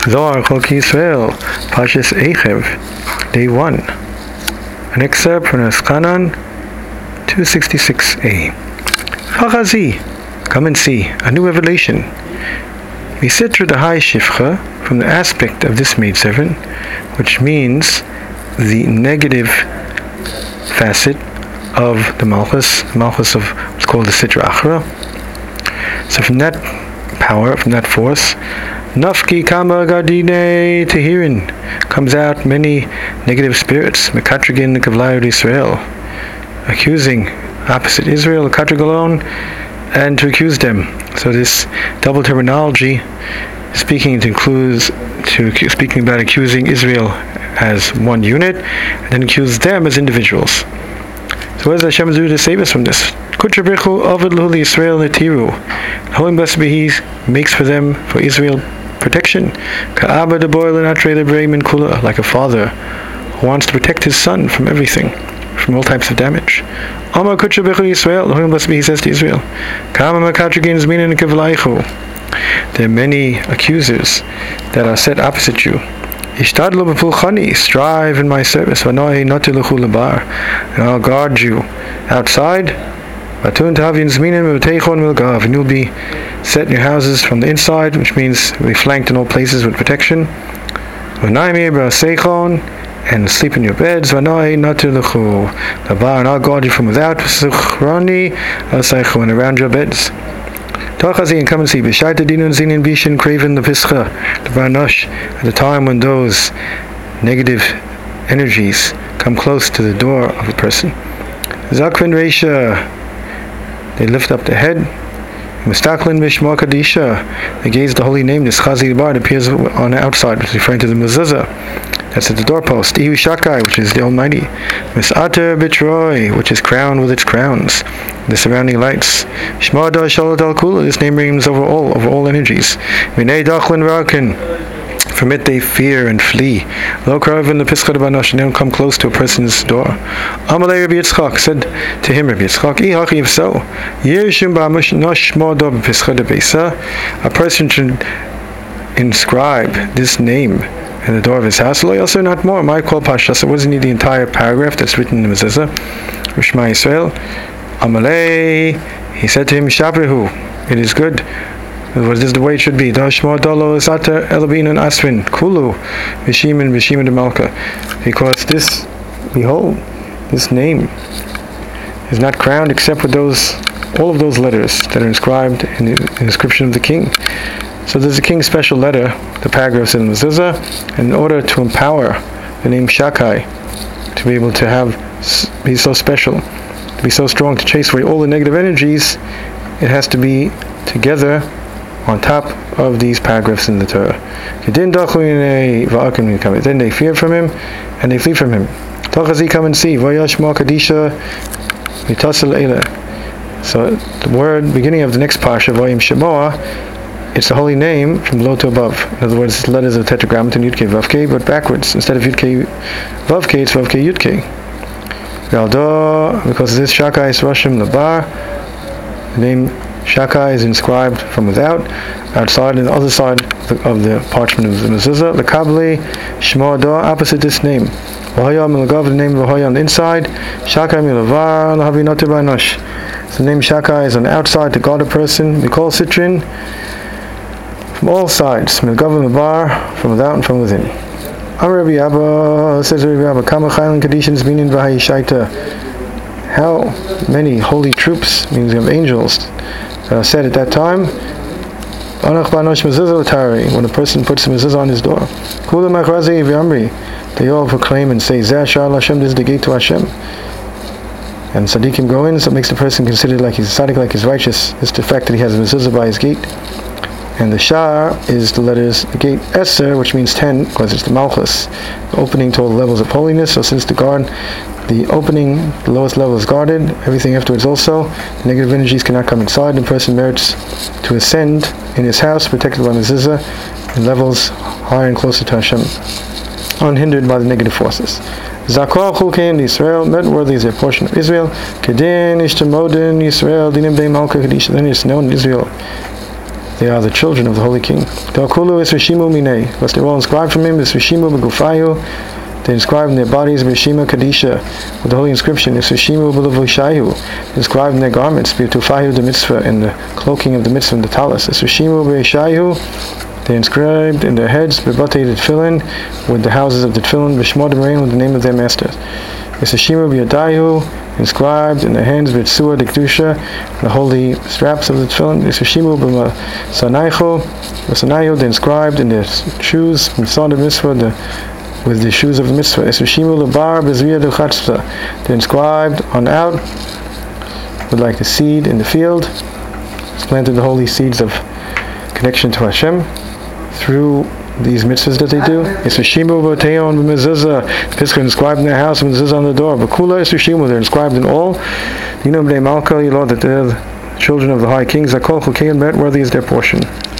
Zohar Chok Yisrael, Pashas Echev, Day 1. An excerpt from Eskanan 266a. Chachazi, come and see, a new revelation. Misitra the high Shifcha, from the aspect of this maidservant, which means the negative facet of the Malchus of what's called the Sitra Achra. So from that power, from that force, Nafki Kama Gardine Tehirin, comes out many negative spirits, Mekatrigin Kavlayud Israel, accusing opposite Israel, Katrigalon, and to accuse them. So this double terminology, speaking about accusing Israel as one unit, and then accuse them as individuals. So what does Hashem do to save us from this? Kutrabrichu Ovid Luli Israel Netiru. Holy and blessed be He makes for them, for Israel, protection. Ka'aba de boil and atre Bremen Kula, like a father who wants to protect his son from everything, from all types of damage. Amar Kutrabrichu Israel, Holy and blessed be He says to Israel, Kama Makatrigin Zminin Kevlaichu. There are many accusers that are set opposite you. Ishtadlu b'pulchani, strive in my service. V'noi notiluchu labar, and I'll guard you outside. V'atun tavyin zminim v'teichon milgav, and you'll be set in your houses from the inside, which means you'll be flanked in all places with protection. V'naimi b'aseichon, and sleep in your beds. V'noi notiluchu labar, and I'll guard you from without. V'suchrani aseichon, and around your beds. Tachazi, and come and see. B'shaita dinun zinin bishin craven the pischa, the barnosh, at the time when those negative energies come close to the door of a person. Zakvin reisha, they lift up the head. Mustaklin mishma kadisha, they gaze the holy name. This chazi bar appears on the outside, which is referring to the mezuzah. That's at the doorpost. Ihu Shakai, which is the Almighty. Misater Bitroi, which is crowned with its crowns, the surrounding lights. Shmada Shalat Al Kula, this name reigns over all energies. Minei Dachlin Rakin, from it they fear and flee. Lo Kraven the Pischa de Banosh, and they don't come close to a person's door. Amalei Rabbi Yitzchak said to him, Rabbi Yitzchak, Ihachi, if so, Yirshim Ba'amush Nosh Modo Pischa de Beisa, a person should inscribe this name in the door of his house. Lo also not more. My call pasha. So wasn't he the entire paragraph that's written in the mezuzah? Shema Yisrael. Amalei. He said to him, Shabrihu. It is good. This is the way it should be. Dashma dalo zata elabin and asrin kulu vishimin de malka. Because this, behold, this name is not crowned except with all of those letters that are inscribed in the inscription of the king. So there's a king's special letter, the paragraphs in the mezuzah, in order to empower the name Shakai to be able to be so special, to be so strong, to chase away all the negative energies. It has to be together on top of these paragraphs in the Torah. Then they fear from him and they flee from him. Tachazi, come and see. So the word beginning of the next parsha, Vayim Shemoah, it's the holy name from below to above. In other words, letters of tetragrammaton Yud-Kei Vav-Kei, but backwards. Instead of Yud-Kei Vav-Kei, it's Vav-Kei Yud-Kei. Because this Shakai is Roshim Labar, the name Shakai is inscribed from without, outside, and the other side of the parchment of the mezuzah. The Kabli Shmo Ador, opposite this name. V'haya Milagav, the name of V'haya on the inside. Shakai Milavar Lahavi Noter Banosh. So the name Shakai is on the outside to guard a person. We call Citrin from all sides, from without and from within. Rabbi Abba says, Rabbi Abba, Kama Chaylan Kadishans Minin V'hayi Shaita. How many holy troops, means of angels, said at that time, when a person puts the mezuzah on his door, they all proclaim and say, Zeh Hashem, this is the gate to Hashem. And Tzaddikim go in, so it makes the person considered like he's tzaddik, like he's righteous. It's the fact that he has a mezuzah by his gate. And the Shar is the letters, the gate Esther, which means 10, because it's the Malchus, the opening to all the levels of holiness. So since the opening, the lowest level is guarded, everything afterwards also, the negative energies cannot come inside. The person merits to ascend in his house, protected by mezuzah, in levels higher and closer to Hashem, unhindered by the negative forces. Zakor Chulkein Israel, met worthy is a portion of Israel. Kedin Ishtamodin Israel, Dinim Bei Malka Kadisha. Then it's known in Israel They are the children of the Holy King. Delkulu is Rishimu Mine. Because they're all inscribed from him, is Rishimu Begufayu. They inscribed in their bodies Rishima Kadisha, with the holy inscription, is Rishimu Belavushayu. Inscribed in their garments, Bitufayu the mitzvah, in the cloaking of the mitzvah and the talis. Is Rishimu Beishayu. They inscribed in their heads Bebate the Tefillin, with the houses of the Tefillin, Bishmod Rain, with the name of their masters. Is Rishimu Biyadayu. Inscribed in their hands Bitsua the Kedusha, the holy straps of the Tefillin. Is Rishimu B'Sanaichu. They inscribed in their shoes, Mitzvah the mitzvah, with the shoes of the mitzvah. Is Rishimu Labar Bezriya Duchatzva. They inscribed on out, with like the seed in the field. It's planted the holy seeds of connection to Hashem through these mitzvahs that they do. It's Rishimu B'Teon B'Mezuzah. This is inscribed in their house, and Mezuzah on the door. B'Kula is Rishimu. They're inscribed in all. You know, B'nei Malka, you know that they're the children of the high kings. Akol Chukein Bet, worthy is their portion.